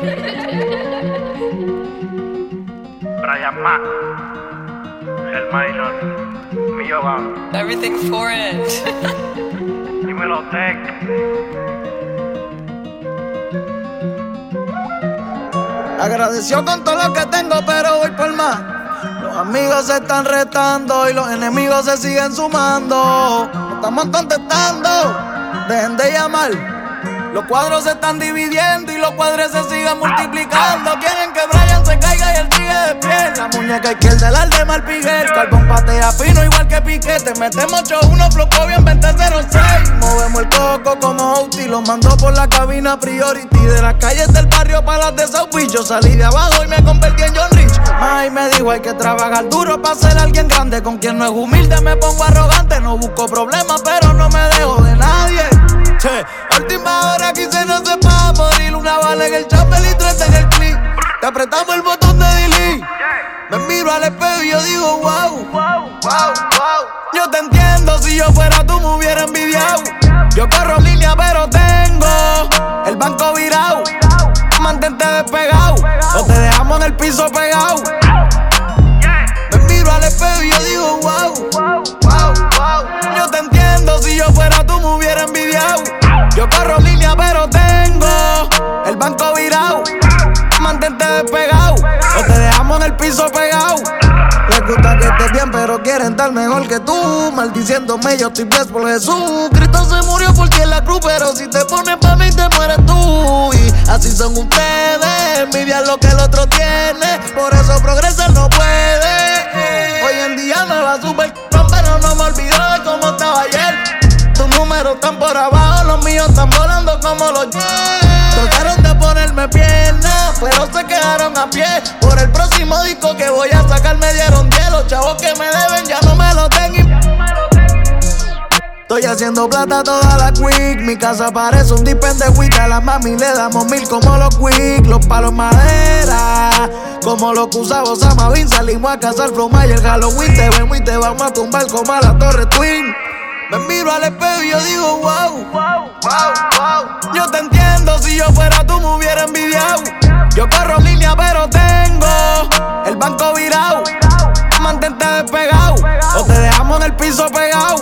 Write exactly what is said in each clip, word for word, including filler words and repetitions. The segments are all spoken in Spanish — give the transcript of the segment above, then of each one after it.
Brian Mac, el minor, mío va. Everything for it. Dímelo, Tech. Agradecido con todo lo que tengo, pero voy por más. Los amigos se están retando y los enemigos se siguen sumando. No estamos contestando, dejen de llamar. Los cuadros se están dividiendo y los cuadros se siguen multiplicando. Quieren que Brian se caiga y él sigue de pie. La muñeca izquierda, el alde mal Piguel. Carbón patea fino igual que Piquete. Metemos ocho uno, flocó bien veinte cero seis. Movemos el coco como Outi. Lo mandó por la cabina Priority. De las calles del barrio para las de South Beach. Yo salí de abajo y me convertí en John Rich. May me dijo hay que trabajar duro para ser alguien grande. Con quien no es humilde me pongo arrogante. No busco problemas pero no me dejo de nadie. Che, última hora quise no se pa' morir. Una bala en el chapel y tres en el clip. Te apretamos el botón de delete. Me miro al espejo y yo digo wow, wow, wow, wow. Yo te entiendo, si yo fuera tú me hubiera envidiado. Yo corro línea pero tengo el banco virado. Mantente despegado o te dejamos en el piso pegado. Me miro al espejo y yo digo wow, wow, wow. Yo te entiendo, si yo fuera tú me hubiera envidiado. Yo corro línea pero tengo el banco virado. Mantente despegado o te dejamos en el piso pegado. Les gusta que estés bien pero quieren estar mejor que tú. Maldiciéndome yo estoy blessed por Jesús. Cristo se murió por ti en la cruz, pero si te pones pa' mí te mueres tú. Y así son ustedes, envidian lo que el otro tiene. Por eso progresar no puede. Hoy en día me va super pero no me olvido de cómo estaba ayer. Tus números están por abajo, los míos están volando como los jets. Trataron de ponerme piernas, pero se quedaron a pie. Por el próximo disco que voy a sacar me dieron diez. Los chavos que me deben ya no me lo den. Estoy haciendo plata toda la quick. Mi casa parece un dispen de weed. A la mami le damos mil como los quick. Los palos madera, como los que usaba Osama Bin. Salimos a cazar Floma y el Halloween. Te vemos y te vamos a tumbar como a la Torre Twin. Me miro al espejo y yo digo wow, wow, wow, wow. Yo te entiendo, si yo fuera tú me hubiera envidiado. Yo corro línea pero tengo el banco virado. Mantente despegado o te dejamos en el piso pegado.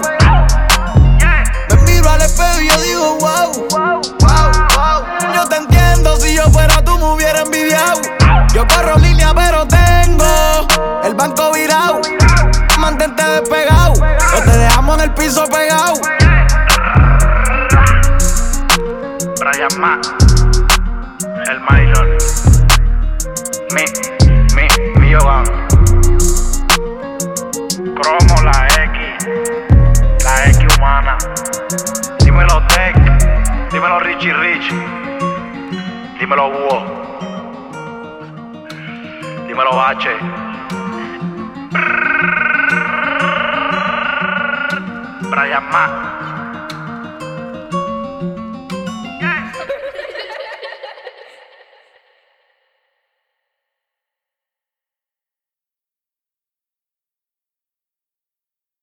Me miro al espejo y yo digo wow, wow, wow. Yo te entiendo, si yo fuera tú me hubiera envidiado. Yo corro línea pero tengo el banco virado. Mantente despegado o te dejamos en el piso pegado. Brian Mac, el minor, mi, mi, mío va. Cromo, la X, la X humana. Dímelo Tech, dímelo Richie Rich, dímelo Búho, dímelo H. Brian Mac.